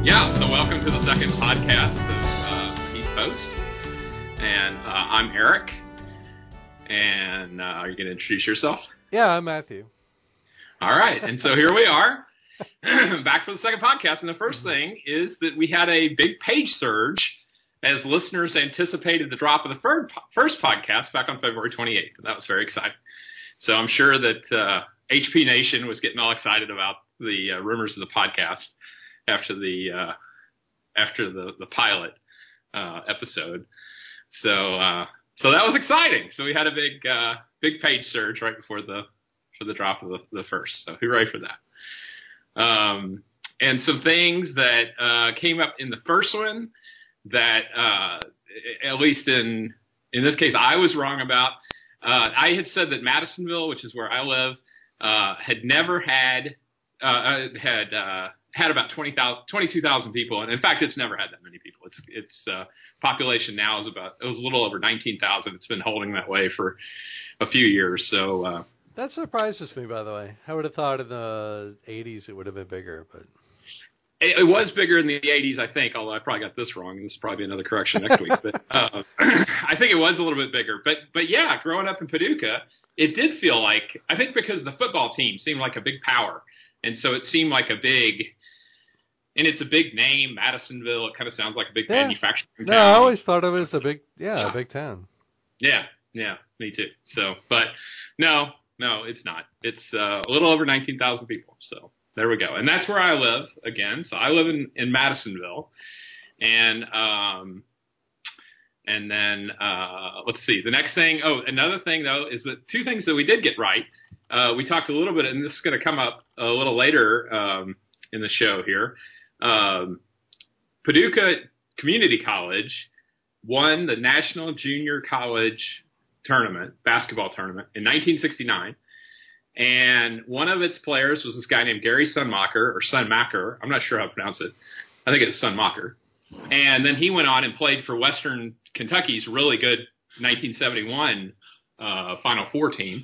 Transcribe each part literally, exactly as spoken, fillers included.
Yeah, so welcome to the second podcast of uh, Heat Post. And uh, I'm Eric. And uh, are you going to introduce yourself? Yeah, I'm Matthew. All right, and so here we are, back for the second podcast. And the first thing is that we had a big page surge as listeners anticipated the drop of the third, first podcast back on February twenty-eighth. And that was very exciting. So I'm sure that uh, H P Nation was getting all excited about the uh, rumors of the podcast after the uh, after the, the pilot uh, episode. So uh, so that was exciting. So we had a big uh, big page surge right before the for the drop of the, the first. So hooray for that. Um, and some things that uh, came up in the first one that uh, at least in in this case I was wrong about. Uh, I had said that Madisonville, which is where I live, uh, had never had uh, had uh, had about twenty thousand, twenty-two thousand people, and in fact, it's never had that many people. Its its uh, population now is about it was a little over nineteen thousand. It's been holding that way for a few years. So uh, that surprises me, by the way. I would have thought in the eighties it would have been bigger, but it, it was bigger in the eighties, I think. Although I probably got this wrong. This will probably be another correction next week. But uh, I think it was a little bit bigger. But but yeah, growing up in Paducah, it did feel like I think because the football team seemed like a big power, and so it seemed like a big. And it's a big name, Madisonville. It kind of sounds like a big yeah. manufacturing no, town. I always thought of it as a big, yeah, yeah. a big town. Yeah, yeah, me too. So, but no, no, it's not. It's uh, a little over nineteen thousand people. So there we go. And that's where I live again. So I live in, in Madisonville. And um, and then uh, let's see. The next thing, oh, another thing, though, is that two things that we did get right. Uh, we talked a little bit, and this is going to come up a little later um, in the show here. Um, Paducah Community College won the National Junior College Tournament, basketball tournament, in nineteen sixty-nine. And one of its players was this guy named Gary Sunmacher, or Sunmacher. I'm not sure how to pronounce it. I think it's Sunmacher. And then he went on and played for Western Kentucky's really good nineteen seventy-one uh, Final Four team.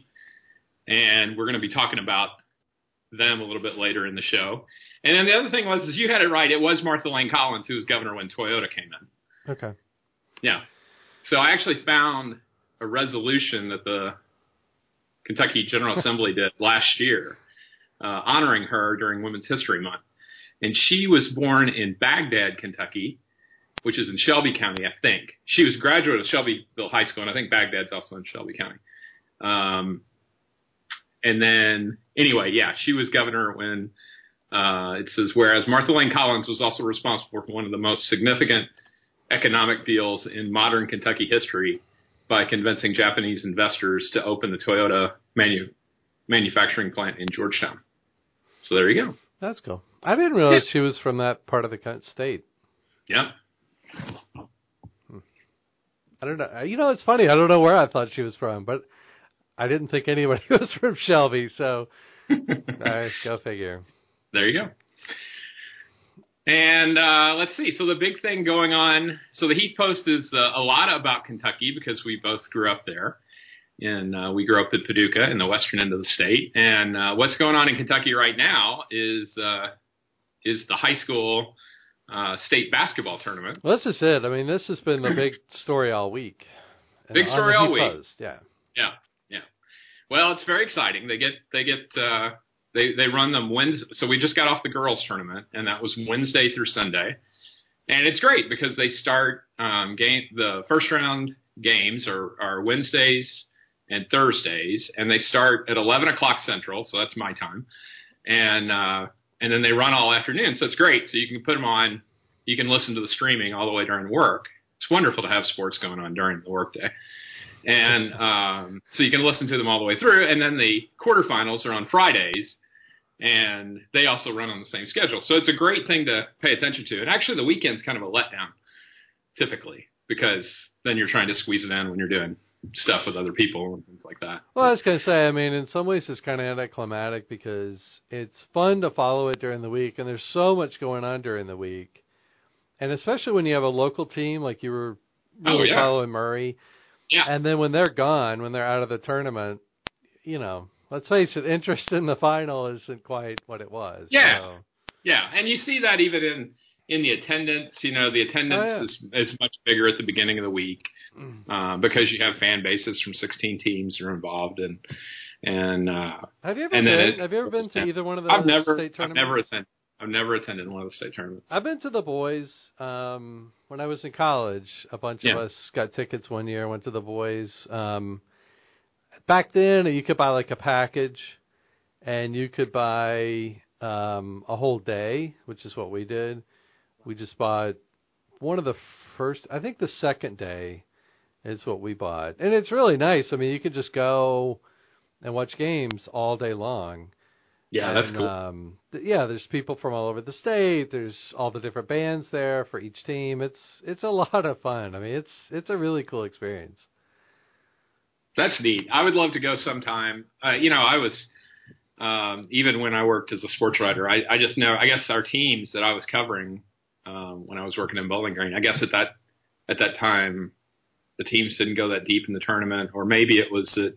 And we're going to be talking about them a little bit later in the show. And then the other thing was, is you had it right. It was Martha Lane Collins who was governor when Toyota came in. Okay. Yeah. So I actually found a resolution that the Kentucky General Assembly did last year uh, honoring her during Women's History Month. And she was born in Baghdad, Kentucky, which is in Shelby County, I think. She was a graduate of Shelbyville High School, and I think Baghdad's also in Shelby County. Um, and then, anyway, yeah, she was governor when uh, it says, whereas Martha Lane Collins was also responsible for one of the most significant economic deals in modern Kentucky history by convincing Japanese investors to open the Toyota manu- manufacturing plant in Georgetown. So there you go. That's cool. I didn't realize yeah. she was from that part of the state. Yeah. Hmm. I don't know. You know, it's funny. I don't know where I thought she was from, but I didn't think anybody was from Shelby, so uh, go figure. There you go. And uh, let's see. So the big thing going on, so the Heat Post is uh, a lot about Kentucky because we both grew up there. And uh, we grew up in Paducah in the western end of the state. And uh, what's going on in Kentucky right now is uh, is the high school uh, state basketball tournament. Well, this is it. I mean, this has been the big story all week. Big story all week. Post. Yeah. Yeah. Yeah. Well, it's very exciting. They get they get uh, they they run them Wednesday. So we just got off the girls tournament, and that was Wednesday through Sunday. And it's great because they start um, game the first round games are, are Wednesdays and Thursdays, and they start at eleven o'clock Central, so that's my time, and uh, and then they run all afternoon, so it's great. So you can put them on, you can listen to the streaming all the way during work. It's wonderful to have sports going on during the workday, and um, so you can listen to them all the way through. And then the quarterfinals are on Fridays, and they also run on the same schedule. So it's a great thing to pay attention to. And actually, the weekend's kind of a letdown, typically, because then you're trying to squeeze it in when you're doing stuff with other people and things like that. Well, I was going to say, I mean, in some ways it's kind of anticlimactic because it's fun to follow it during the week, and there's so much going on during the week. And especially when you have a local team, like you were really oh, yeah. following Murray. Yeah. And then when they're gone, when they're out of the tournament, you know, let's face it, interest in the final isn't quite what it was. Yeah. So. Yeah, and you see that even in in the attendance. You know, the attendance Oh, yeah. is is much bigger at the beginning of the week uh, because you have fan bases from sixteen teams that are involved, and and uh, Have you ever and been? then it, Have you ever been to either one of I've those never state I've tournaments? never attended I've never attended one of the state tournaments. I've been to the boys. Um, when I was in college, a bunch Yeah. of us got tickets one year. Went to the boys. Um, back then, you could buy like a package, and you could buy um, a whole day, which is what we did. We just bought one of the first. I think the second day is what we bought, and it's really nice. I mean, you could just go and watch games all day long. Yeah, and, that's cool. Um, th- yeah, there's people from all over the state. There's all the different bands there for each team. It's it's a lot of fun. I mean, it's it's a really cool experience. That's neat. I would love to go sometime. Uh, you know, I was um, even when I worked as a sports writer. I, I just know. I guess our teams that I was covering um, when I was working in Bowling Green. I guess at that at that time, the teams didn't go that deep in the tournament, or maybe it was that.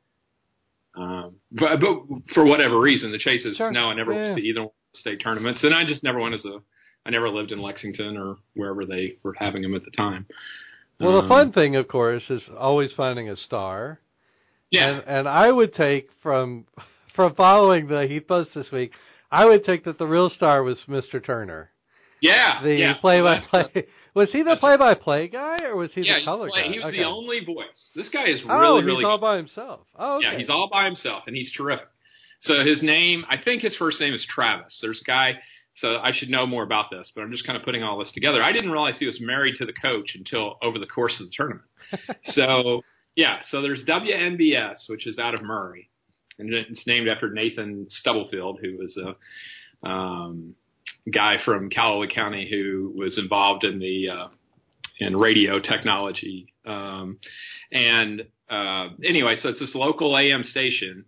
Um, but, but for whatever reason, the Chases. Sure. No, I never Yeah. went to either one of the state tournaments, and I just never went as a. I never lived in Lexington or wherever they were having them at the time. Well, um, the fun thing, of course, is always finding a star. Yeah. And, and I would take from from following the Heath Post this week, I would take that the real star was Mister Turner. Yeah. The yeah. play-by-play. Well, was he the that's play-by-play guy, or was he yeah, the he's color play, guy? he was Okay. the only voice. This guy is Oh, really, he's really all good. by himself. Oh, okay. Yeah, he's all by himself, and he's terrific. So his name, I think his first name is Travis. There's a guy, so I should know more about this, but I'm just kind of putting all this together. I didn't realize he was married to the coach until over the course of the tournament. So, yeah, so there's W N B S, which is out of Murray, and it's named after Nathan Stubblefield, who was a um, guy from Callaway County who was involved in the uh, in radio technology. Um, and uh, anyway, so it's this local A M station,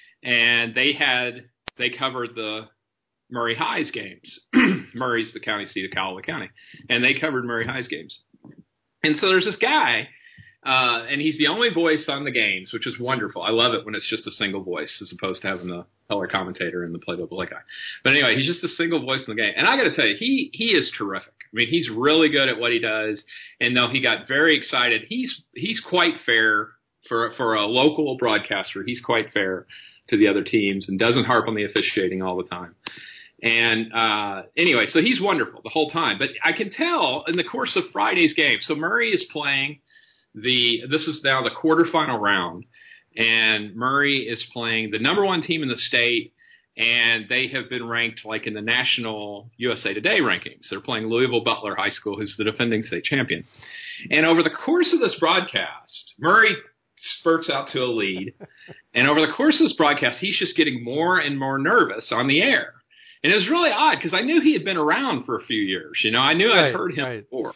and they had they covered the Murray High's games. Murray's the county seat of Callaway County, and they covered Murray High's games. And so there's this guy, uh, and he's the only voice on the games, which is wonderful. I love it when it's just a single voice as opposed to having the color commentator and the play-by-play guy. But anyway, he's just a single voice in the game. And I got to tell you, he he is terrific. I mean, he's really good at what he does. And though he got very excited, he's he's quite fair for for a local broadcaster. He's quite fair to the other teams and doesn't harp on the officiating all the time. And uh, anyway, so he's wonderful the whole time. But I can tell in the course of Friday's game, so Murray is playing the – this is now the quarterfinal round, and Murray is playing the number one team in the state, and they have been ranked like in the national U S A Today rankings. They're playing Louisville Butler High School, who's the defending state champion. And over the course of this broadcast, Murray spurts out to a lead, and over the course of this broadcast, he's just getting more and more nervous on the air. And it was really odd because I knew he had been around for a few years. You know, I knew Right, I'd heard him right. before.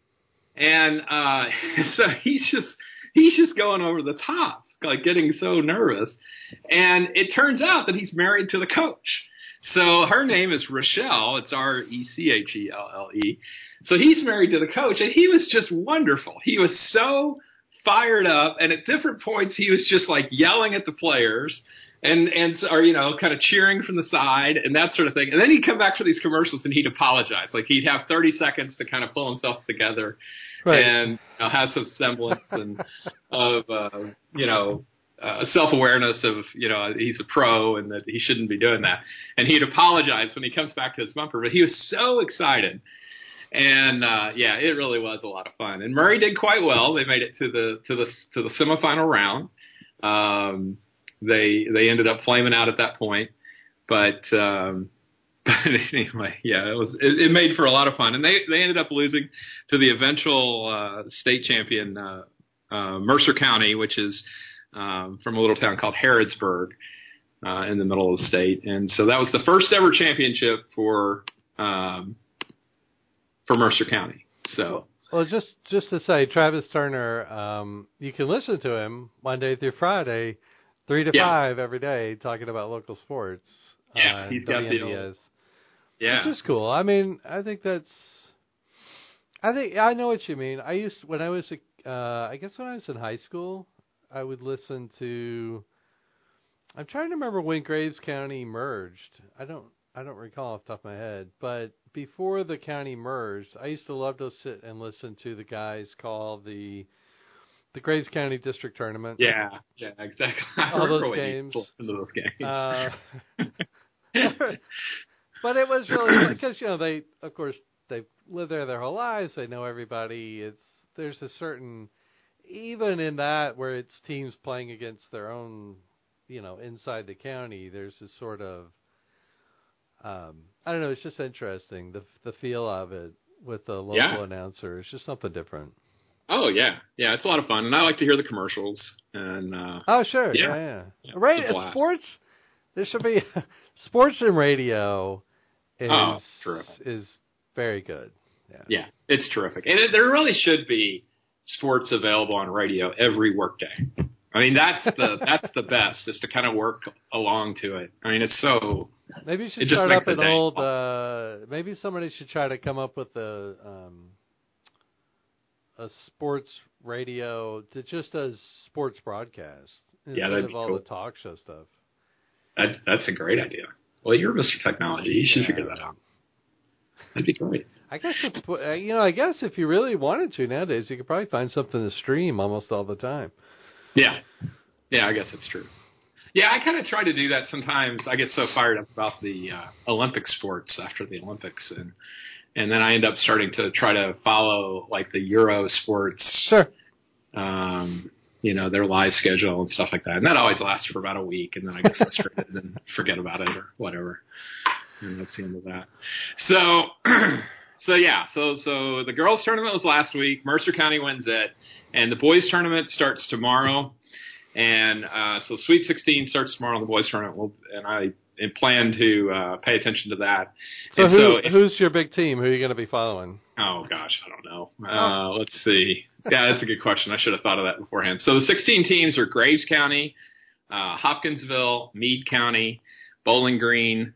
And uh, so he's just he's just going over the top, like getting so nervous. And it turns out that he's married to the coach. So her name is Rochelle. It's R E C H E L L E. So he's married to the coach, and he was just wonderful. He was so fired up, and at different points he was just like yelling at the players. And, and, or, you know, kind of cheering from the side and that sort of thing. And then he'd come back for these commercials and he'd apologize. Like he'd have thirty seconds to kind of pull himself together Right. and you know, have some semblance and of, uh, you know, uh, self-awareness of, you know, he's a pro and that he shouldn't be doing that. And he'd apologize when he comes back to his bumper. But he was so excited. And, uh, yeah, it really was a lot of fun. And Murray did quite well. They made it to the, to the, to the semifinal round. Um, They they ended up flaming out at that point, but um, but anyway, yeah, it was it, it made for a lot of fun, and they, they ended up losing to the eventual uh, state champion uh, uh, Mercer County, which is um, from a little town called Harrodsburg uh, in the middle of the state, and so that was the first ever championship for um, for Mercer County. So. Well, just just to say, Travis Turner, um, you can listen to him Monday through Friday. Three to Yeah. five every day, talking about local sports. Yeah, uh, he's got the W N B S. old- Yeah, Which is cool. I mean, I think that's. I think I know what you mean. I used when I was, a, uh, I guess when I was in high school, I would listen to. I'm trying to remember when Graves County merged. I don't. I don't recall off the top of my head, but before the county merged, I used to love to sit and listen to the guys call the the Graves County District Tournament. Yeah, yeah, exactly. I All those really games. Listen to those games. Uh, but it was really because you know they, of course, they've lived there their whole lives. They know everybody. It's there's a certain even in that where it's teams playing against their own, you know, inside the county. There's this sort of um, I don't know. It's just interesting the the feel of it with the local yeah. announcer. It's just something different. Oh yeah, yeah, it's a lot of fun, and I like to hear the commercials. And uh, oh sure, yeah, yeah, yeah, yeah right. Sports. There should be sports and radio. Is oh, terrific. is very good. Yeah, yeah, it's terrific, and it, there really should be sports available on radio every workday. I mean, that's the that's the best is to kind of work along to it. I mean, it's so. Maybe you should start up an old. Uh, maybe somebody should try to come up with a. Um, a sports radio that just does sports broadcast instead yeah, of all cool. the talk show stuff. That, that's a great idea. Well, you're Mister Technology. You should yeah. figure that out. That'd be great. I guess if, you know. I guess if you really wanted to nowadays, you could probably find something to stream almost all the time. Yeah, yeah. I guess that's true. Yeah, I kind of try to do that sometimes. I get so fired up about the uh, Olympic sports after the Olympics, and and then I end up starting to try to follow like the Euro sports. Sure. Um, you know, their live schedule and stuff like that. And that always lasts for about a week, and then I get frustrated and forget about it or whatever. And that's the end of that. So, so yeah, so so the girls' tournament was last week. Mercer County wins it, and the boys' tournament starts tomorrow. And uh, so Sweet sixteen starts tomorrow in the boys' tournament, we'll, and I and plan to uh, pay attention to that. So, and who, so if, who's your big team? Who are you going to be following? Oh, gosh, I don't know. Uh, let's see. Yeah, that's a good question. I should have thought of that beforehand. So the sixteen teams are Graves County, uh, Hopkinsville, Meade County, Bowling Green.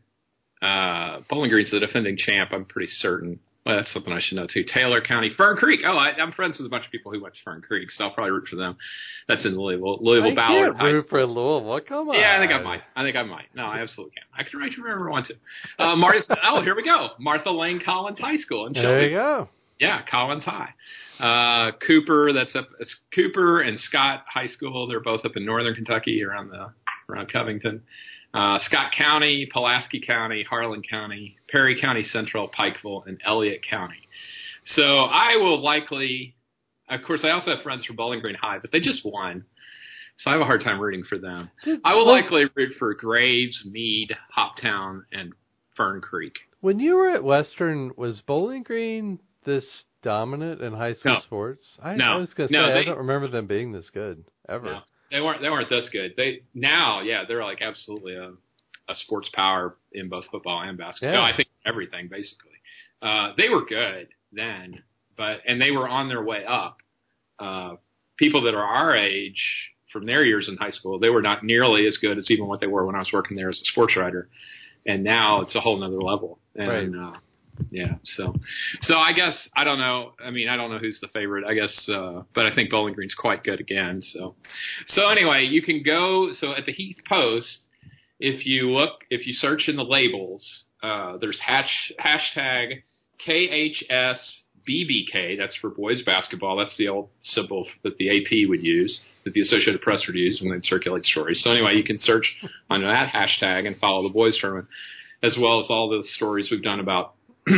Uh, Bowling Green's the defending champ, I'm pretty certain. Well, that's something I should know, too. Taylor County, Fern Creek. Oh, I, I'm friends with a bunch of people who went to Fern Creek, so I'll probably root for them. That's in Louisville. Louisville I Ballard can't root for Louisville. Come on. Yeah, I think I might. I think I might. No, I absolutely can. I can write wherever I want to. Uh, Martha, oh, here we go. Martha Lane Collins High School in Shelby. There you go. Yeah, Collins High. Uh, Cooper, that's up. It's Cooper and Scott High School. They're both up in northern Kentucky, around the around Covington. Uh, Scott County, Pulaski County, Harlan County, Perry County Central, Pikeville, and Elliott County. So I will likely, of course, I also have friends from Bowling Green High, but they just won. So I have a hard time rooting for them. I will likely root for Graves, Meade, Hoptown, and Fern Creek. When you were at Western, was Bowling Green this dominant in high school no. sports? I, no. I was going to say, no, they, I don't remember them being this good, ever. No, they weren't They weren't this good. They Now, yeah, they're like absolutely a, a sports power in both football and basketball. Yeah. No, I think everything, basically. Uh, they were good then, but and they were on their way up. Uh, people that are our age, from their years in high school, they were not nearly as good as even what they were when I was working there as a sports writer. And now it's a whole nother level. And, right. uh, yeah, so, so I guess, I don't know. I mean, I don't know who's the favorite, I guess, uh, but I think Bowling Green's quite good again. So, so anyway, you can go, so at the Heath Post, if you look, if you search in the labels, uh, there's hash, hashtag K H S B B K. That's for boys basketball. That's the old symbol that the A P would use, that the Associated Press would use when they'd circulate stories. So anyway, you can search under that hashtag and follow the boys tournament, as well as all the stories we've done about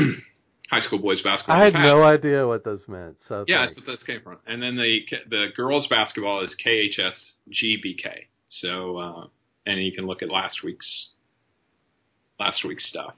high school boys basketball. I had no idea what those meant. So yeah, thanks. that's what those came from. And then the the girls basketball is K H S G B K. So uh, and you can look at last week's last week's stuff.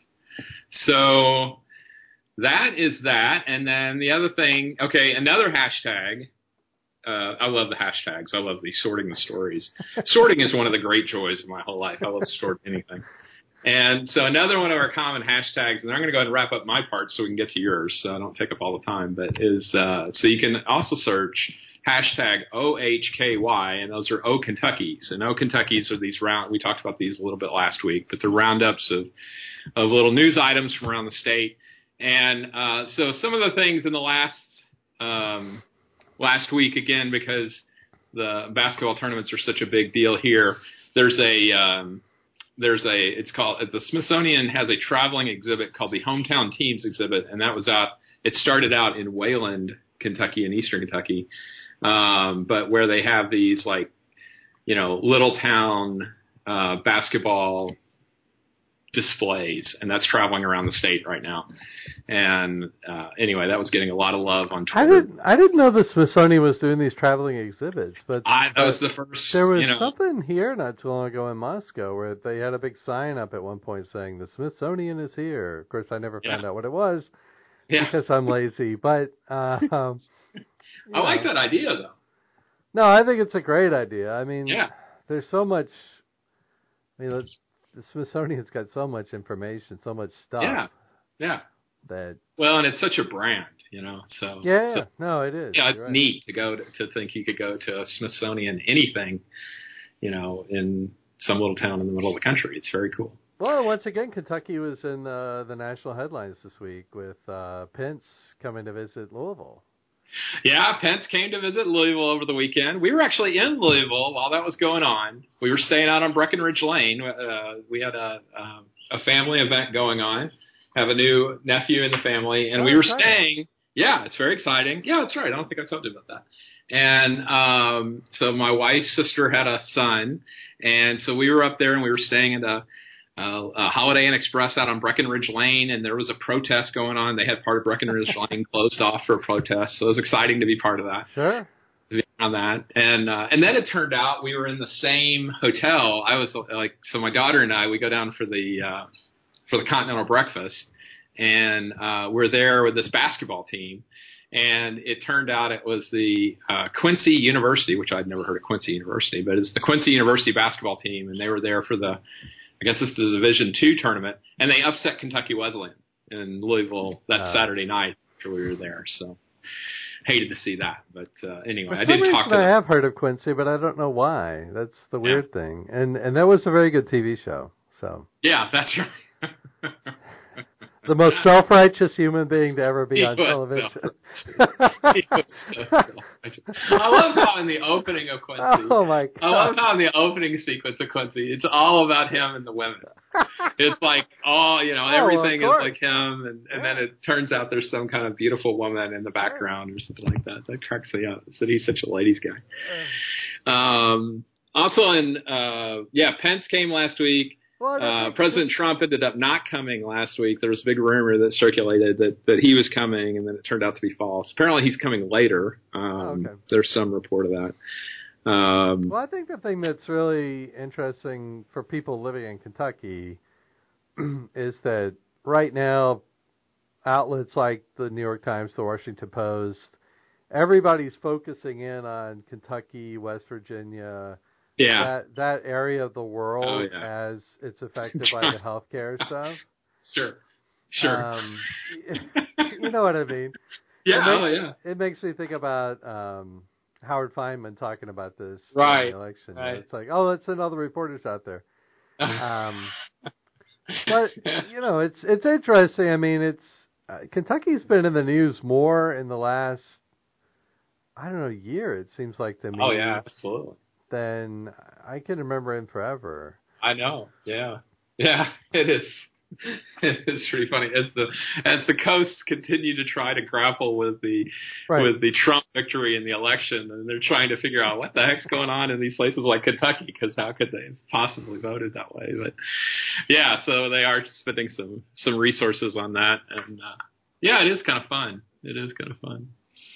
So that is that. And then the other thing, okay, another hashtag. Uh, I love the hashtags. I love the sorting the stories. Sorting is one of the great joys of my whole life. I love to sort anything. And so another one of our common hashtags, and I'm going to go ahead and wrap up my part so we can get to yours, so I don't take up all the time, but is uh, so you can also search hashtag O H K Y, and those are O Kentuckies. And O Kentuckies are these round, we talked about these a little bit last week, but they're roundups of, of little news items from around the state. And uh, so some of the things in the last um, last week, again, because the basketball tournaments are such a big deal here, there's a um, there's a it's called the Smithsonian has a traveling exhibit called the Hometown Teams exhibit, and that was out. It started out in Wayland, Kentucky, in eastern Kentucky, um, but where they have these like you know little town uh, basketball displays, and that's traveling around the state right now. And uh, anyway, that was getting a lot of love on Twitter. I didn't, I didn't know the Smithsonian was doing these traveling exhibits, but I, that but was the first. There was you know, something here not too long ago in Moscow where they had a big sign up at one point saying the Smithsonian is here. Of course, I never found yeah. out what it was yeah. because I'm lazy. But uh, um, I like that idea, though. No, I think it's a great idea. I mean, yeah. there's so much. I mean, the Smithsonian's got so much information, so much stuff. Yeah, yeah. That well, and it's such a brand, you know. So yeah, so, no, it is. Yeah, it's right. neat to go to, to think you could go to a Smithsonian anything, you know, in some little town in the middle of the country. It's very cool. Well, once again, Kentucky was in uh, the national headlines this week with uh, Pence coming to visit Louisville. Yeah, Pence came to visit Louisville over the weekend. We were actually in Louisville while that was going on. We were staying out on Breckenridge Lane. Uh, we had a, a a family event going on. Have a new nephew in the family, and oh, we were exciting. staying. Yeah, it's very exciting. Yeah, that's right. I don't think I told you about that. And um, so my wife's sister had a son, and so we were up there, and we were staying at a Uh, a Holiday Inn Express out on Breckenridge Lane, and there was a protest going on. They had part of Breckenridge Lane closed off for a protest, so it was exciting to be part of that. Sure. To be on that, and uh, and then it turned out we were in the same hotel. I was like, so my daughter and I, we go down for the uh, for the continental breakfast, and uh, we're there with this basketball team. And it turned out it was the uh, Quincy University, which I'd never heard of Quincy University, but it's the Quincy University basketball team, and they were there for the I guess it's the Division two tournament, and they upset Kentucky Wesleyan in Louisville that uh, Saturday night after we were there. So hated to see that, but uh, anyway, I did talk to them. I have heard of Quincy, but I don't know why. That's the weird yeah. thing, and and that was a very good T V show. So yeah, that's right. The most self-righteous human being to ever be he on television. So he was so I love how in the opening of Quincy. Oh my God! I love how in the opening sequence of Quincy, it's all about him and the women. It's like all you know, oh, everything is like him, and, and yeah. then it turns out there's some kind of beautiful woman in the background or something like that. That cracks me up. So he's such a ladies' guy. Um, also, in uh, yeah, Pence came last week. Well, uh, President Trump ended up not coming last week. There was a big rumor that circulated that, that he was coming, and then it turned out to be false. Apparently he's coming later. Um, oh, okay. There's some report of that. Um, well, I think the thing that's really interesting for people living in Kentucky is that right now outlets like the New York Times, the Washington Post, everybody's focusing in on Kentucky, West Virginia, Yeah, that that area of the world oh, yeah. as it's affected by the healthcare stuff. Sure, sure. Um, you know what I mean? Yeah, it makes, oh yeah. It makes me think about um, Howard Feynman talking about this right. in the election. Right. You know, it's like, oh, let's send all the reporters out there. Um, but you know, it's it's interesting. I mean, it's uh, Kentucky's been in the news more in the last, I don't know, year. It seems like to me. Oh yeah, absolutely. Than I can remember in forever. I know. Yeah. Yeah, it is. It is pretty funny as the as the coasts continue to try to grapple with the right. with the Trump victory in the election, and they're trying to figure out what the heck's going on in these places like Kentucky, because how could they have possibly voted that way? But yeah, so they are spending some some resources on that, and uh, yeah, it is kind of fun. It is kind of fun.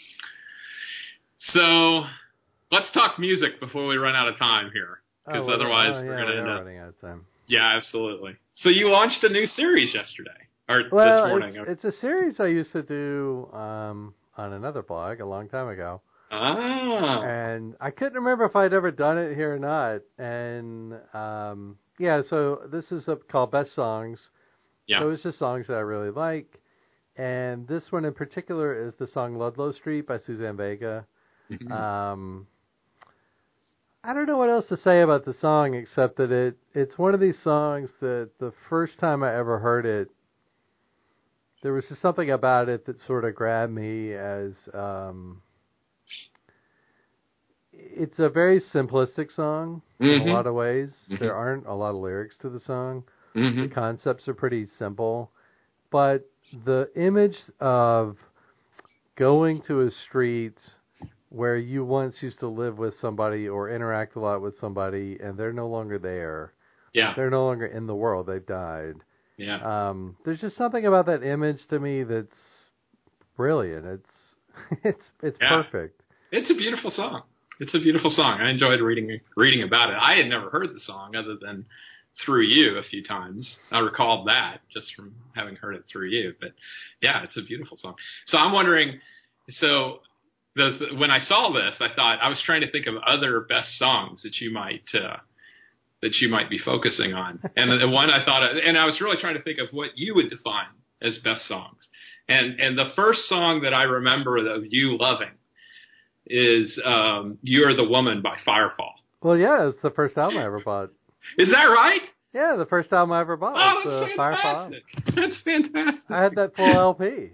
So. Let's talk music before we run out of time here, because oh, well, otherwise oh, yeah, we're going to end up running out of time. Yeah, absolutely. So you launched a new series yesterday, or well, this morning. It's, it's a series I used to do um, on another blog a long time ago. Ah. And I couldn't remember if I'd ever done it here or not. And um, yeah, so this is a, called Best Songs. Yeah. So it's just songs that I really like. And this one in particular is the song Ludlow Street by Suzanne Vega. Mm-hmm. Um, I don't know what else to say about the song except that it it's one of these songs that the first time I ever heard it, there was just something about it that sort of grabbed me as um, it's a very simplistic song mm-hmm. in a lot of ways. Mm-hmm. There aren't a lot of lyrics to the song. Mm-hmm. The concepts are pretty simple. But the image of going to a street where you once used to live with somebody or interact a lot with somebody, and they're no longer there. Yeah. They're no longer in the world. They've died. Yeah. Um, there's just something about that image to me that's brilliant. It's it's it's yeah. perfect. It's a beautiful song. It's a beautiful song. I enjoyed reading reading about it. I had never heard the song other than through you a few times. I recalled that just from having heard it through you. But yeah, it's a beautiful song. So I'm wondering, so the, when I saw this, I thought I was trying to think of other best songs that you might uh, that you might be focusing on. And the one I thought, and I was really trying to think of what you would define as best songs. And and the first song that I remember of you loving is um, "You're the Woman" by Firefall. Well, yeah, it's the first album I ever bought. Is that right? Yeah, the first album I ever bought. Oh, was, that's uh, fantastic! Firefall. That's fantastic. I had that full L P.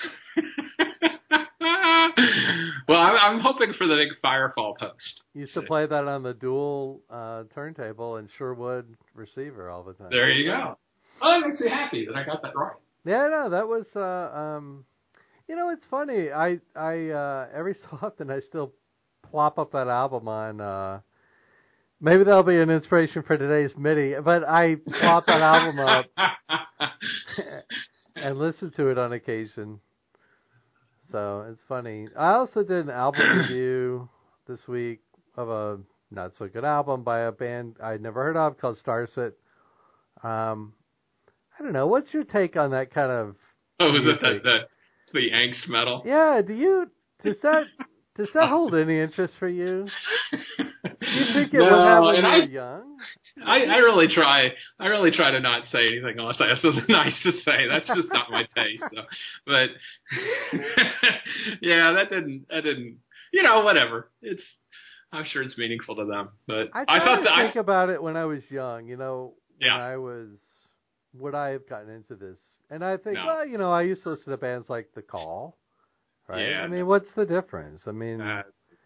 Well, I'm, I'm hoping for the big Firefall post. Used to play that on the dual uh, turntable and Sherwood receiver all the time. There you go. Oh, that makes me happy that I got that right. Yeah, no, that was. Uh, um, you know, it's funny. I, I uh, every so often I still plop up that album on. Uh, maybe that'll be an inspiration for today's MIDI. But I plop that album up and listen to it on occasion. So it's funny. I also did an album review this week of a not so good album by a band I'd never heard of called Starset. Um, I don't know. What's your take on that kind of? Oh, is it that the the angst metal? Yeah. Do you does that does that hold any interest for you? Do you think it no, would have when and you I, were young? I, I really try. I really try to not say anything unless I have something nice to say. That's just not my taste. So. But yeah, that didn't. That didn't. You know, whatever. It's. I'm sure it's meaningful to them. But I, I thought to that think I, about it when I was young. You know, when yeah. I was. Would I have gotten into this? And I think, no. well, you know, I used to listen to bands like The Call. Right? Yeah, I mean, no. what's the difference? I mean, Uh,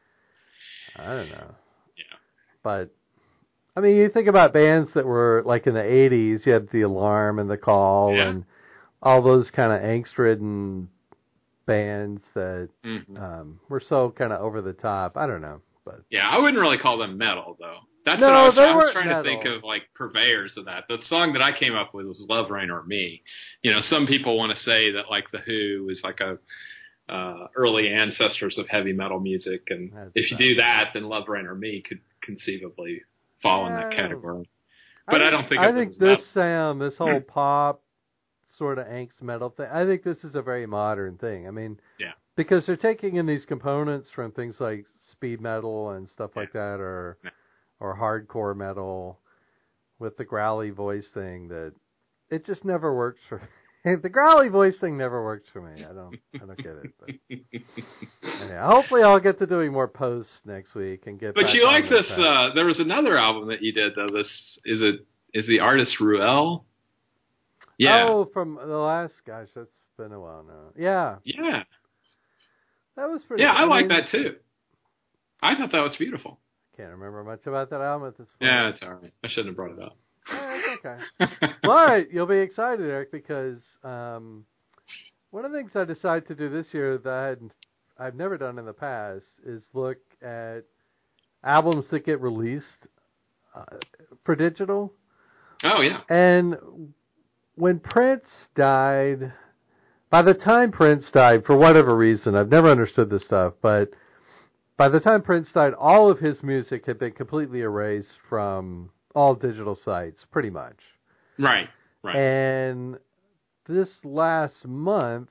I don't know. Yeah. But, I mean, you think about bands that were, like, in the eighties, you had The Alarm and The Call yeah. and all those kind of angst-ridden bands that mm-hmm. um, were so kind of over the top. I don't know. But yeah, I wouldn't really call them metal, though. That's no, what I was, they I was weren't trying metal. to think of, like, purveyors of that. The song that I came up with was Love, Rain, or Me. You know, some people want to say that, like, The Who is like a uh, early ancestors of heavy metal music, and That's if you do that, then Love, Rain, or Me could conceivably fall yeah, in that I category. But I, I don't think I of think them as this sound, this whole pop sort of angst metal thing, I think this is a very modern thing. I mean, yeah. because they're taking in these components from things like speed metal and stuff yeah. like that, or yeah. or hardcore metal with the growly voice thing that it just never works for me. The growly voice thing never works for me. I don't I don't get it. But anyhow, hopefully I'll get to doing more posts next week and get But back you on like this, track. uh, there was another album that you did, though. This, is it, is the artist Ruel? Yeah. Oh, from the last, gosh, that's been a while now. Yeah. Yeah. That was pretty Yeah, I, I like mean, that, too. I thought that was beautiful. Can't remember much about that album at this point. Yeah, it's all right. I shouldn't have brought it up. Yeah, it's okay. Well, all right, you'll be excited, Eric, because um, one of the things I decided to do this year that I had, I've never done in the past is look at albums that get released uh, for digital. Oh, yeah. And when Prince died, by the time Prince died, for whatever reason, I've never understood this stuff, but by the time Prince died, all of his music had been completely erased from all digital sites, pretty much. Right, right. And this last month,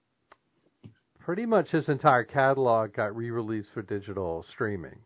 pretty much his entire catalog got re-released for digital streaming.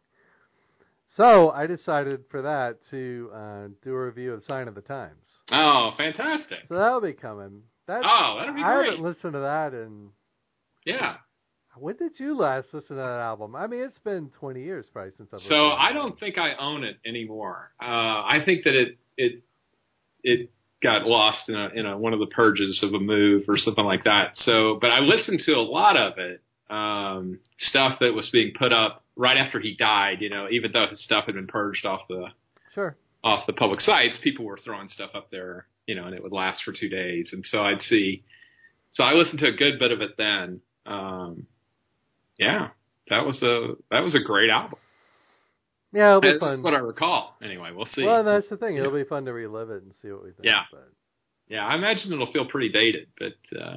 So I decided for that to uh, do a review of Sign of the Times. Oh, fantastic. So that'll be coming. That, oh, that'll be I great. haven't listened to that in... Yeah. When did you last listen to that album? I mean, it's been twenty years probably since I've listened So to it. I don't think I own it anymore. Uh, I think that it it it got lost in a in a one of the purges of a move or something like that. So, but I listened to a lot of it, um, stuff that was being put up right after he died, you know, even though his stuff had been purged off the sure off the public sites, people were throwing stuff up there, you know, and it would last for two days. And so I'd see, so I listened to a good bit of it then. Um, yeah, that was a, that was a great album. Yeah, it'll be That's fun. what I recall. Anyway, we'll see. Well, that's the thing. Yeah. It'll be fun to relive it and see what we think. Yeah. But. Yeah, I imagine it'll feel pretty dated, but, uh,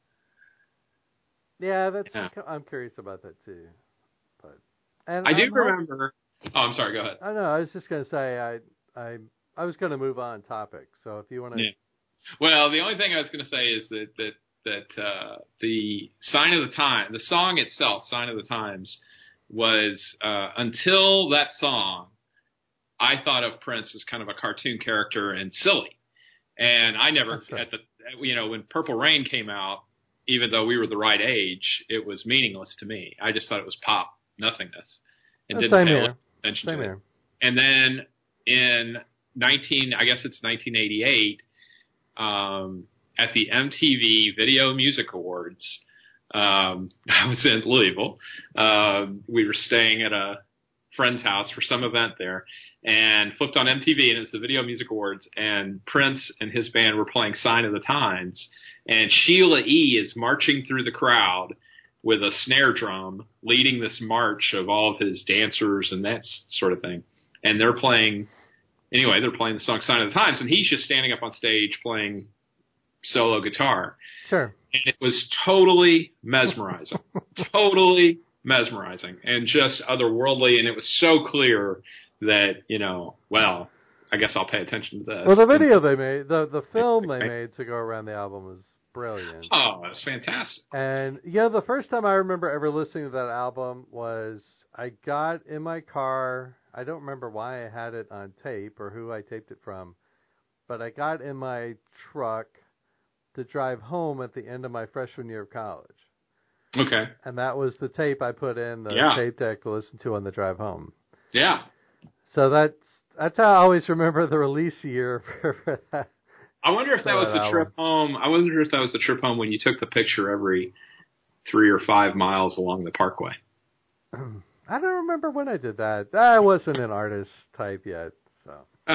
yeah, that's, yeah. I'm curious about that too. But, and I do I'm remember, hope, oh, I'm sorry, go ahead. I know, I was just going to say, I, I, I was going to move on topic. So if you want to. Yeah. Well, the only thing I was going to say is that, that, that, uh, the Sign of the Time, the song itself, Sign of the Times, was, uh, until that song, I thought of Prince as kind of a cartoon character and silly. And I never, sure. at the, you know, when Purple Rain came out, even though we were the right age, it was meaningless to me. I just thought it was pop nothingness and That's didn't same pay here. attention Same to it. here. And then in nineteen, I guess it's nineteen eighty-eight, um, at the M T V Video Music Awards, um, I was in Louisville. Um, we were staying at a friend's house for some event there, and flipped on M T V, and it was the Video Music Awards, and Prince and his band were playing Sign of the Times, and Sheila E. is marching through the crowd with a snare drum, leading this march of all of his dancers and that sort of thing. And they're playing, anyway, they're playing the song Sign of the Times, and he's just standing up on stage playing solo guitar. Sure. And it was totally mesmerizing. Totally mesmerizing and just otherworldly, and it was so clear that, you know, well, I guess I'll pay attention to this. Well, the video they made, the the film they made to go around the album was brilliant. Oh, that's fantastic. And, yeah, the first time I remember ever listening to that album was I got in my car. I don't remember why I had it on tape or who I taped it from, but I got in my truck to drive home at the end of my freshman year of college. Okay. And that was the tape I put in, the yeah. tape deck to listen to on the drive home. Yeah. So that's, that's how I always remember the release year for, for that. I wonder if that was the album. trip home. I wonder if that was the trip home when you took the picture every three or five miles along the parkway. I don't remember when I did that. I wasn't an artist type yet, so.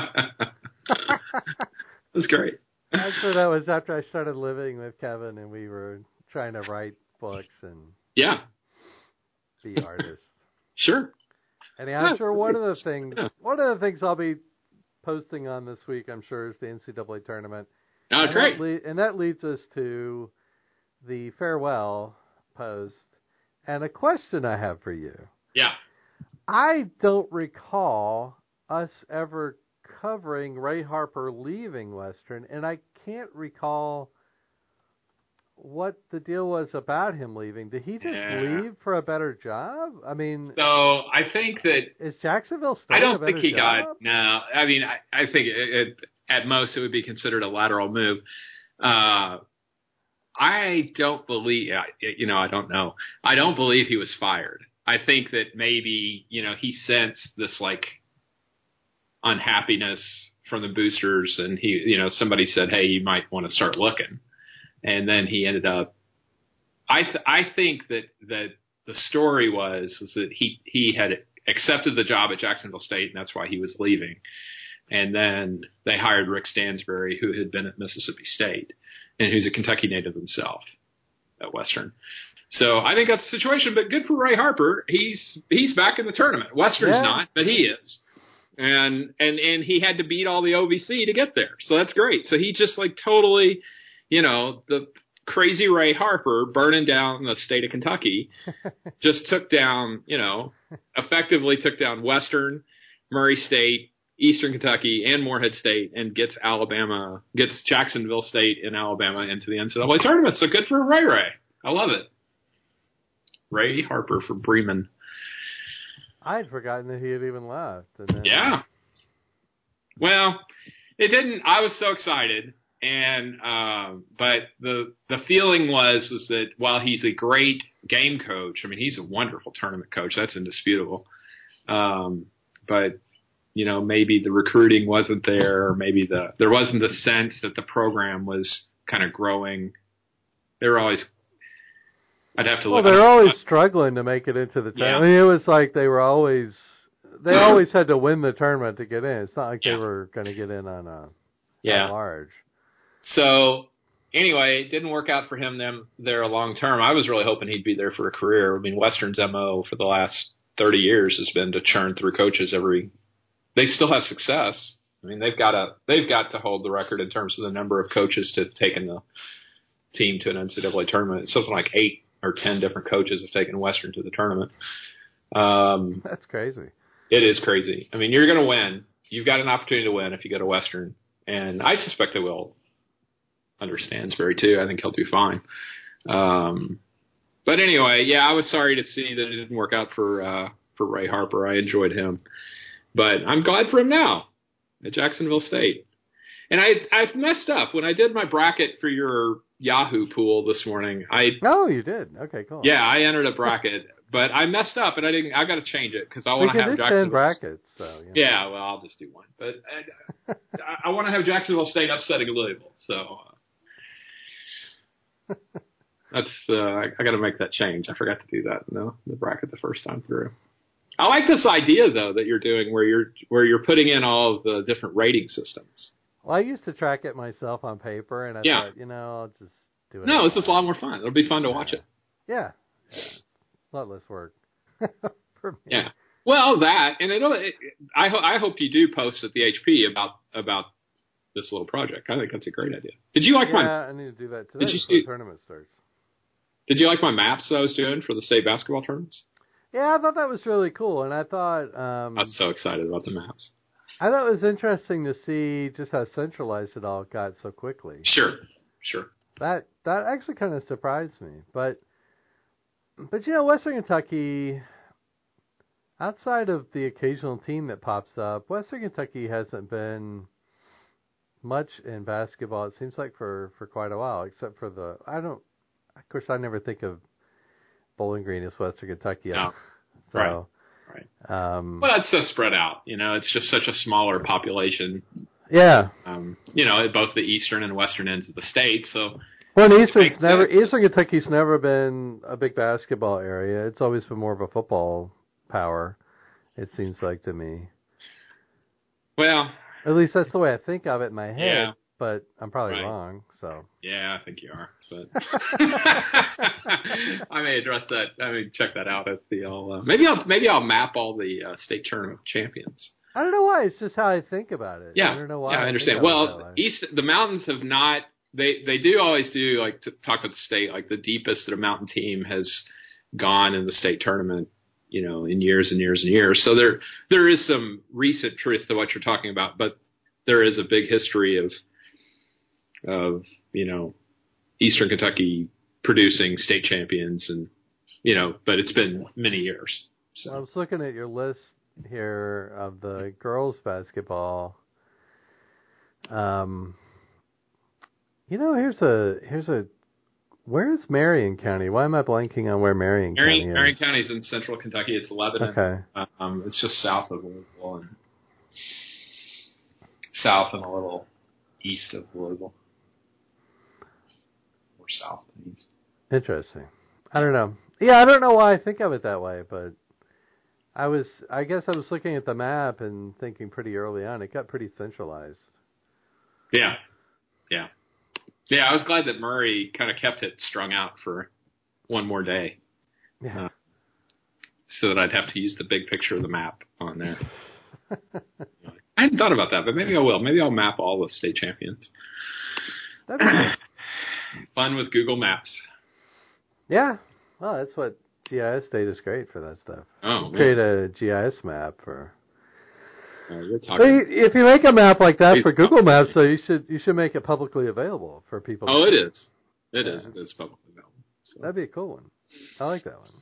That's great. Actually, that was after I started living with Kevin, and we were trying to write books and yeah, be artists. Sure. And I'm sure one of the things, one of the things I'll be posting on this week, I'm sure, is the N C double A tournament. Oh, and great. That le- and that leads us to the farewell post and a question I have for you. Yeah. I don't recall us ever covering Ray Harper leaving Western, and I can't recall what the deal was about him leaving. Did he just yeah. leave for a better job? I mean, so I think that is Jacksonville still I don't a better think he job? got no. I mean, I, I think it, it, at most it would be considered a lateral move. Uh, I don't believe, you know, I don't know. I don't believe he was fired. I think that maybe, you know, he sensed this like unhappiness from the boosters, and he, you know, somebody said, hey, you might want to start looking. And then he ended up, I th- I think that, that the story was, was that he, he had accepted the job at Jacksonville State, and that's why he was leaving. And then they hired Rick Stansbury, who had been at Mississippi State, and who's a Kentucky native himself at Western. So I think that's the situation, but good for Ray Harper. He's he's back in the tournament. Western's yeah. not, but he is. And and and he had to beat all the O V C to get there. So that's great. So he just like totally, you know, the crazy Ray Harper burning down the state of Kentucky just took down, you know, effectively took down Western, Murray State, Eastern Kentucky, and Morehead State, and gets Alabama, gets Jacksonville State in Alabama into the N C double A tournament. So good for Ray Ray. I love it. Ray Harper for Bremen. I'd forgotten that he had even left. And then... Yeah. Well, it didn't. I was so excited, and uh, but the the feeling was was that while he's a great game coach, I mean he's a wonderful tournament coach. That's indisputable. Um, but you know maybe the recruiting wasn't there, or maybe the there wasn't the sense that the program was kind of growing. They were always. I'd have to well, look. they're always struggling to make it into the tournament. Yeah. I mean, it was like they were always, they always had to win the tournament to get in. It's not like Yeah. they were going to get in on a, yeah. on large. So anyway, it didn't work out for him them there long term. I was really hoping he'd be there for a career. I mean, Western's M O for the last thirty years has been to churn through coaches every. They still have success. I mean, they've got to they've got to hold the record in terms of the number of coaches to have taken the team to an N C double A tournament. It's something like eight or ten different coaches have taken Western to the tournament. Um, That's crazy. It is crazy. I mean, you're going to win. You've got an opportunity to win if you go to Western, and I suspect they will. Understands very too. I think he'll do fine. Um, but anyway, yeah, I was sorry to see that it didn't work out for uh, for Ray Harper. I enjoyed him, but I'm glad for him now at Jacksonville State. And I I've messed up when I did my bracket for your Yahoo pool this morning. I Oh, you did. Okay, cool. yeah, I entered a bracket, but I messed up, and I didn't. I got to change it because I want to have Jacksonville. ten brackets, so you know. Yeah, well, I'll just do one, but I, I, I want to have Jacksonville State upsetting Louisville, so. Uh, That's uh, I, I got to make that change. I forgot to do that in the, the bracket the first time through. I like this idea though that you're doing where you're where you're putting in all of the different rating systems. Well, I used to track it myself on paper, and I yeah. thought, you know, I'll just do it. No, this is a lot more fun. It'll be fun to watch it. Yeah, yeah. A lot less work for me. Yeah. Well, that and it, it I ho- I hope you do post at the H P about about this little project. I think that's a great idea. Did you like yeah, my? Yeah, I need to do that today. Did you before see the tournament starts? Did you like my maps that I was doing for the state basketball tournaments? Yeah, I thought that was really cool, and I thought um, I was so excited about the maps. I thought it was interesting to see just how centralized it all got so quickly. Sure, sure. That that actually kind of surprised me, but but you know, Western Kentucky, outside of the occasional team that pops up, Western Kentucky hasn't been much in basketball. It seems like for, for quite a while, except for the I don't. Of course, I never think of Bowling Green as Western Kentucky. No. So, right. Right. Um, well, it's so spread out. You know, it's just such a smaller population. Yeah. Um, you know, at both the eastern and western ends of the state. So. Well, Eastern's never Eastern Kentucky's never been a big basketball area. It's always been more of a football power. It seems like to me. Well. At least that's the way I think of it in my head. Yeah. But I'm probably right. wrong. So. Yeah, I think you are. But I may address that. I mean, check that out at the. I'll, uh, maybe I'll maybe I'll map all the uh, state tournament champions. I don't know why. It's just how I think about it. Yeah. I don't know why. Yeah, I, I understand. Well, east the mountains have not. They they do always do like to talk about the state. Like the deepest that a mountain team has gone in the state tournament, you know, in years and years and years. So there there is some recent truth to what you're talking about, but there is a big history of of you know Eastern Kentucky producing state champions, and you know, but it's been many years. So. I was looking at your list here of the girls basketball. Um, you know, here's a here's a where is Marion County? Why am I blanking on where Marion, Marion County is? Marion County is in central Kentucky. It's Lebanon. Okay. Um, it's just south of Louisville and south and a little east of Louisville. Or south and east. Interesting. I don't know. Yeah, I don't know why I think of it that way, but I was I guess I was looking at the map and thinking pretty early on it got pretty centralized. Yeah. Yeah. Yeah, I was glad that Murray kind of kept it strung out for one more day. Yeah. Uh, so that I'd have to use the big picture of the map on there. I hadn't thought about that, but maybe I will. Maybe I'll map all the state champions. That'd be cool. Fun with Google Maps. Yeah. Well, that's what G I S data is great for that stuff. Oh, Create a G I S map for. Uh, you're talking. But if you make a map like that for Google Maps, so you should you should make it publicly available for people. Oh, to it see. is. It yeah. is. It is publicly available. So. That'd be a cool one. I like that one.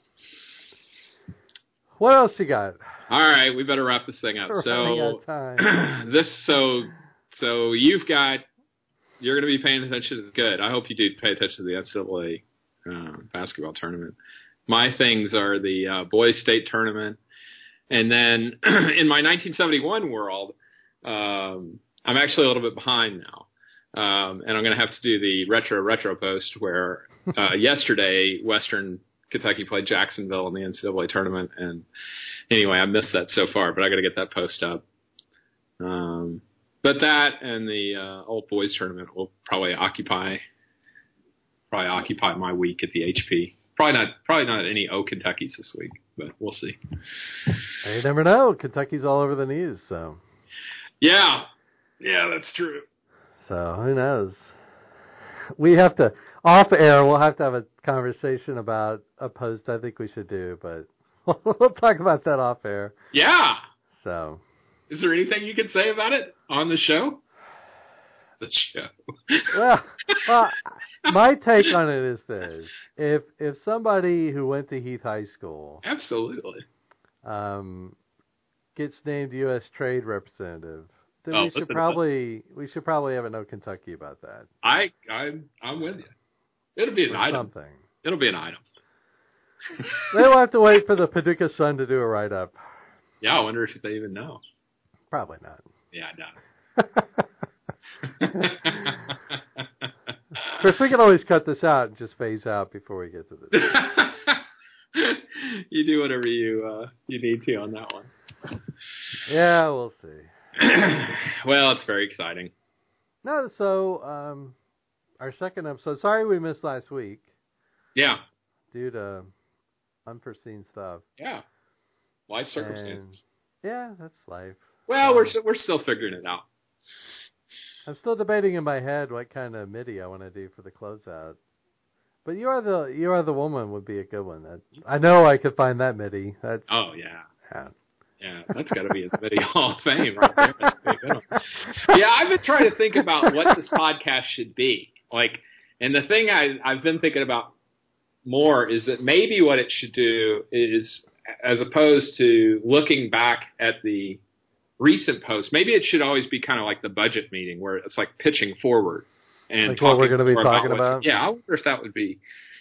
What else you got? All right, we better wrap this thing up. We're running out So of time. this, so so you've got. You're going to be paying attention to good. I hope you do pay attention to the N C double A uh, basketball tournament. My things are the uh, boys state tournament. And then in my nineteen seventy-one world, um, I'm actually a little bit behind now. Um, and I'm going to have to do the retro retro post where uh, yesterday Western Kentucky played Jacksonville in the N C double A tournament. And anyway, I missed that so far, but I got to get that post up. Um, but that and the uh, old boys tournament will probably occupy probably occupy my week at the H P. Probably not probably not any O Kentuckys this week, but we'll see. You never know. Kentucky's all over the news, so. Yeah. Yeah, that's true. So who knows? We have to, off air, we'll have to have a conversation about a post I think we should do, but we'll talk about that off air. Yeah. So. Is there anything you can say about it on the show? The show. well, well, my take on it is this: if if somebody who went to Heath High School, absolutely, um, gets named U S Trade Representative, then oh, we should probably we should probably have a No Kentucky about that. I I'm I'm with you. It'll be an or item. Something. It'll be an item. They'll have to wait for the Paducah Sun to do a write up. Yeah, I wonder if they even know. Probably not. Yeah, I doubt it. Of course, we can always cut this out and just phase out before we get to this. You do whatever you uh, you need to on that one. Yeah, we'll see. Well, it's very exciting. No, so um, our second episode. Sorry we missed last week. Yeah. Due to unforeseen stuff. Yeah. Life circumstances. And, yeah, that's life. Well, um, we're we're still figuring it out. I'm still debating in my head what kind of MIDI I want to do for the closeout. But you are the you are the woman would be a good one. That I know I could find that MIDI. That's, oh yeah. Yeah. Yeah, that's got to be in the MIDI Hall of Fame right there. Yeah, I've been trying to think about what this podcast should be. Like, and the thing I, I've been thinking about more is that maybe what it should do is, as opposed to looking back at the recent posts, maybe it should always be kind of like the budget meeting where it's like pitching forward and like what we're going to be about talking about. Yeah, I wonder if that would be.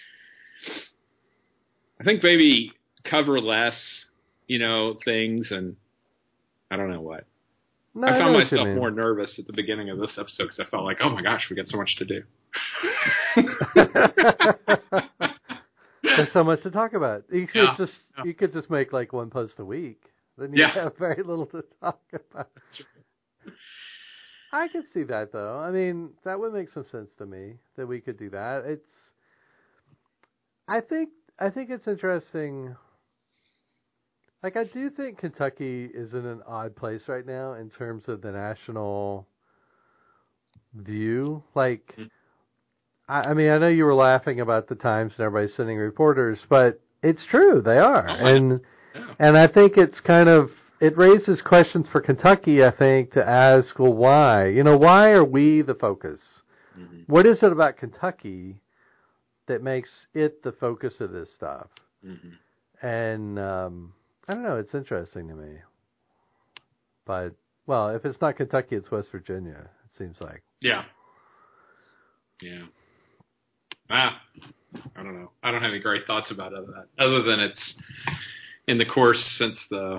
I think maybe cover less, you know, things, and I don't know what. No, I I found know myself more nervous at the beginning of this episode because I felt like, oh my gosh, we got so much to do. There's so much to talk about. You could Yeah, just yeah. you could just make like one post a week. Then you Yeah. have very little to talk about. I could see that though. I mean, that would make some sense to me that we could do that. It's I think I think it's interesting. Like I do think Kentucky is in an odd place right now in terms of the national view. Like Mm-hmm. I, I mean, I know you were laughing about the Times and everybody sending reporters, but it's true, they are. Oh, and yeah. and I think it's kind of it raises questions for Kentucky, I think, to ask, well, why? You know, why are we the focus? Mm-hmm. What is it about Kentucky that makes it the focus of this stuff? Mm-hmm. And um, I don't know, it's interesting to me. But, well, if it's not Kentucky, it's West Virginia, it seems like. Yeah. Yeah. Ah, I don't know. I don't have any great thoughts about it, other, other than it's in the course since the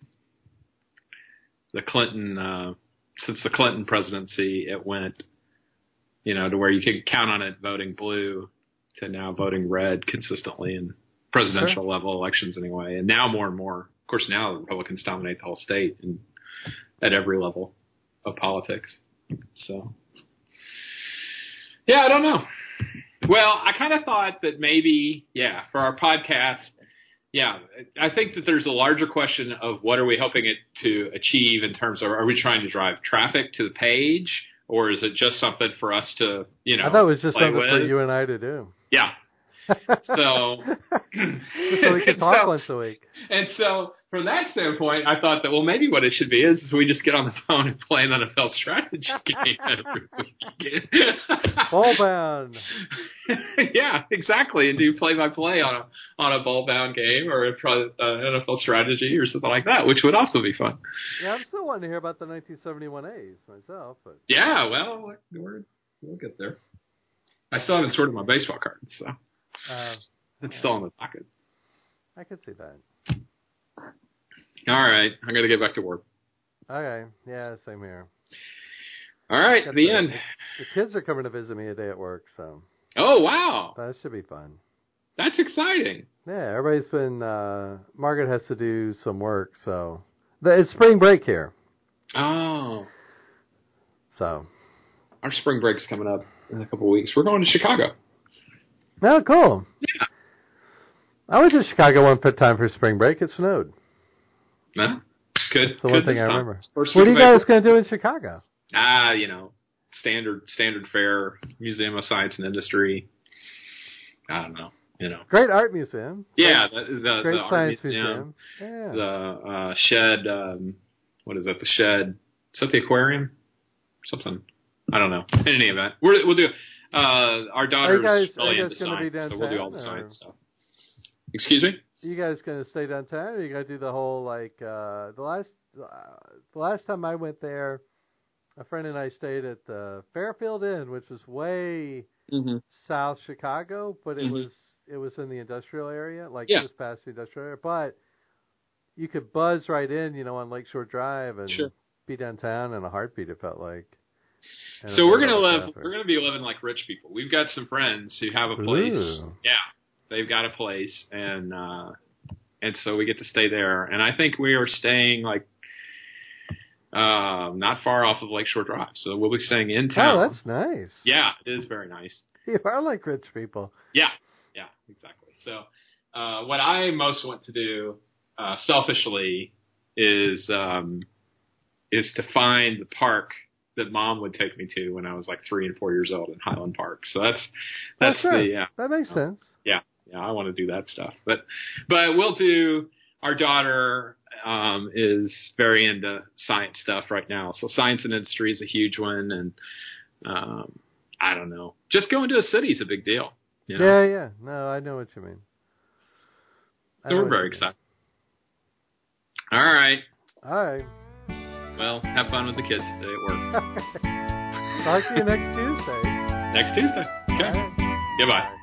the Clinton uh, since the Clinton presidency, it went, you know, to where you could count on it voting blue to now voting red consistently in presidential Sure. level elections anyway. And now more and more, of course, now the Republicans dominate the whole state and at every level of politics. So, yeah, I don't know. Well, I kind of thought that maybe, yeah, for our podcast, yeah, I think that there's a larger question of what are we hoping it to achieve in terms of, are we trying to drive traffic to the page, or is it just something for us to, you know, I thought it was just play something with? for you and I to do. Yeah. So, just so we could talk so, once a week. And so, from that standpoint, I thought that, well, maybe what it should be is, is we just get on the phone and play an N F L strategy game every weekend. Ball bound. Yeah, exactly. And do play-by-play on a on a ball-bound game or a pro, uh, N F L strategy or something like that, which would also be fun. Yeah, I'm still wanting to hear about the nineteen seventy-one A's myself. But Yeah, well, we're, we'll get there. I still haven't sorted my baseball cards, so uh, it's still on the docket. I could see that. All right, I'm going to get back to work. Okay, yeah, same here. All right, Got the, the end. The kids are coming to visit me today at work, so. Oh, wow. That should be fun. That's exciting. Yeah, everybody's been. Uh, Margaret has to do some work, so the, it's spring break here. Oh, so our spring break's coming up in a couple of weeks. We're going to Chicago. Oh, cool. Yeah. I went to Chicago one time for spring break. It snowed. No, good. That's the good one thing this I time. remember. First What are week you of guys April. going to do in Chicago? Ah, you know, standard standard fare, Museum of Science and Industry. I don't know. You know. Great art museum. Yeah, Great, the, the, great the science art museum. museum. Yeah. The uh, shed. Um, what is that? The shed. Is that the aquarium? Something. I don't know. In any event, We're, we'll do. Uh, our daughter's guys, really are you guys into gonna be science, so we'll do all the downtown, or? science stuff. Excuse me? Are you guys going to stay downtown, or are you going to do the whole, like, uh, the last uh, the last time I went there, a friend and I stayed at the Fairfield Inn, which was way Mm-hmm. South Chicago, but it Mhm. was it was in the industrial area, like Yeah. just past the industrial area. But you could buzz right in, you know, on Lakeshore Drive and Sure. be downtown in a heartbeat, it felt like. And So avoid we're gonna all the live. traffic. We're gonna be living like rich people. We've got some friends who have a place. Ooh. Yeah, they've got a place, and uh, and so we get to stay there. And I think we are staying like uh, not far off of Lakeshore Drive, so we'll be staying in town. Oh, that's nice. Yeah, it is very nice. You are like rich people. Yeah, yeah, exactly. So uh, what I most want to do, uh, selfishly, is um, is to find the park that Mom would take me to when I was like three and four years old in Highland Park. So that's that's oh, sure. the yeah. That makes sense. Yeah, yeah, I want to do that stuff. But but we'll do. Our daughter um, is very into science stuff right now. So science and industry is a huge one, and um, I don't know. Just going to a city is a big deal. You know? Yeah, yeah. No, I know what you mean. I So know we're what very you mean. excited. All right. All right. Well, have fun with the kids today at work. Talk to you next Tuesday. Next Tuesday. Okay. All right. Goodbye. Bye.